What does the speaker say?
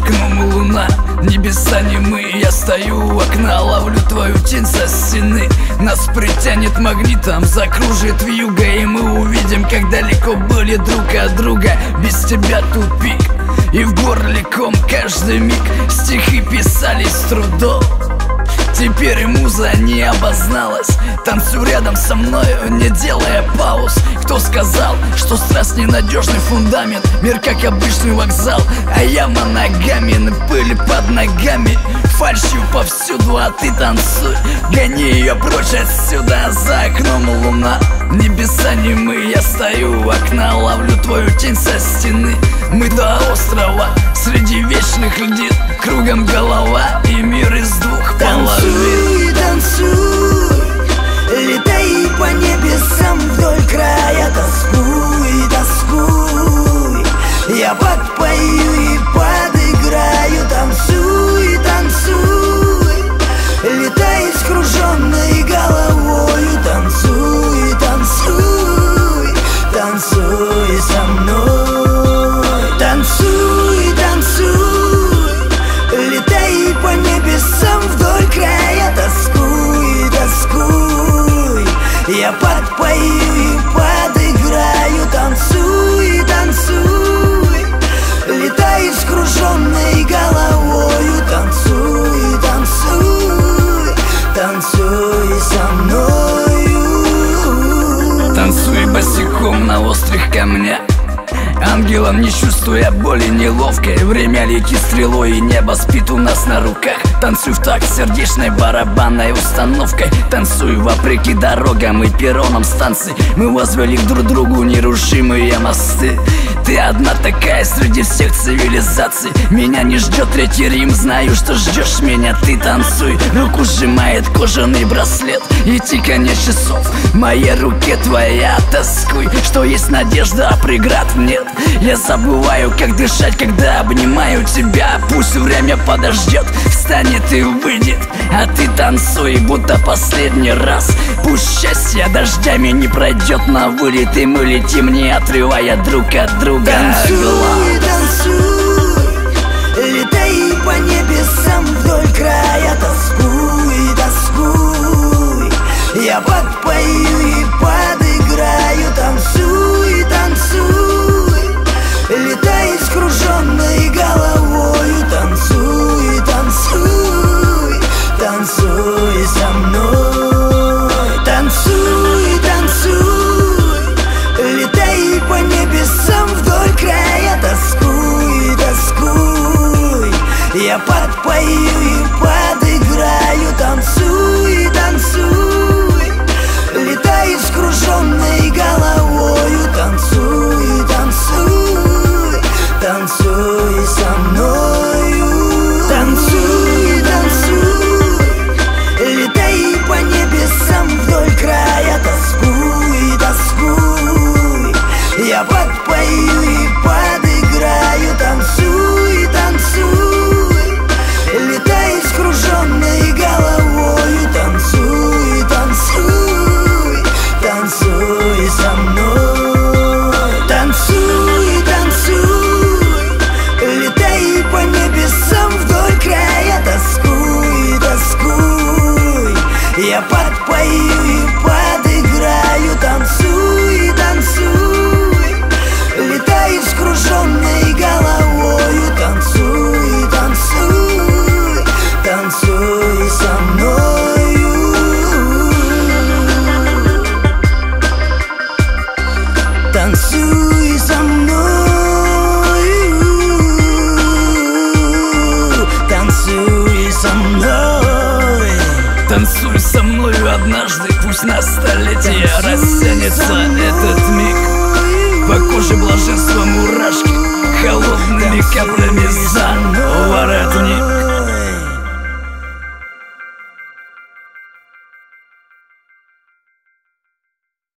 окном луна, небеса немые. Я стою у окна, ловлю твою тень со стены. Нас притянет магнитом, закружит вьюга, и мы увидим, как далеко были друг от друга. Без тебя тупик, и в горле ком каждый миг. Стихи писались с трудом, теперь и муза не обозналась. Танцуй рядом со мною, не делая пауз. Кто сказал, что страсть ненадежный фундамент? Мир как обычный вокзал, а яма ногами, на пыли под ногами. Фальшью повсюду, а ты танцуй, гони ее прочь отсюда. За окном луна, небеса немые. Я стою у окна, ловлю твою тень со стены. Мы до острова, среди вечных льдин. Кругом голова и мир из двух половин. Танцуй, танцуй, летай по небесам вдоль края. Тоскуй, тоскуй, я подпою и подыграю. Танцуй, танцуй, летай с круженной головою. Танцуй, танцуй, танцуй со мной. Танцуй, танцуй, летай по небесам вдоль края. Тоскуй, тоскуй, я подпою и подыграю. Танцуй, танцуй, летай с круженной головою. Танцуй, танцуй, танцуй со мною. Танцуй босиком на острых камнях, ангелом не чувствуя боли неловкой. Время летит стрелой, и небо спит у нас на руках. Танцуй в такт сердечной барабанной установкой. Танцуй вопреки дорогам и перронам станций. Мы возвели друг другу нерушимые мосты. Ты одна такая среди всех цивилизаций. Меня не ждет третий Рим, знаю, что ждешь меня. Ты танцуй, руку сжимает кожаный браслет и тиканье часов в моей руке твоя. Тоскуй, что есть надежда, а преград нет. Я забываю, как дышать, когда обнимаю тебя. Пусть время подождет, встанет и выйдет, а ты танцуй, будто последний раз. Пусть счастье дождями не пройдет на вылет, и мы летим, не отрывая друг от друга Танцуй, танцуй, летай по небесам вдоль края. Тоскуй, тоскуй, я подпою и подыграю. Танцуй, танцуй, летай с круженной головою. Танцуй, танцуй, танцуй со мной. Танцуй, танцуй, летай по небесам вдоль края. Тоскуй, тоскуй, я подпою и подыграю. Танцуй, танцуй, летай с круженной головою. Танцуй, танцуй, танцуй со мною. Танцуй, танцуй, летай по небесам вдоль края. Тоскуй, тоскуй, я подпою и подыграю. Танцуй, танцуй, летай с круженной головою. Танцуй, танцуй, танцуй со мной. Танцуй, танцуй, летай по небесам вдоль края. Тоскуй, тоскуй, я подпою и подыграю. Танцуй, танцуй, летай с круженной головою. Танцуй, танцуй, танцуй со мною. Танцуй со мною, танцуй со мной. Танцуй со мною однажды, пусть на столетие растянется этот миг. По коже блаженства мурашки, холодными каплями за воротник.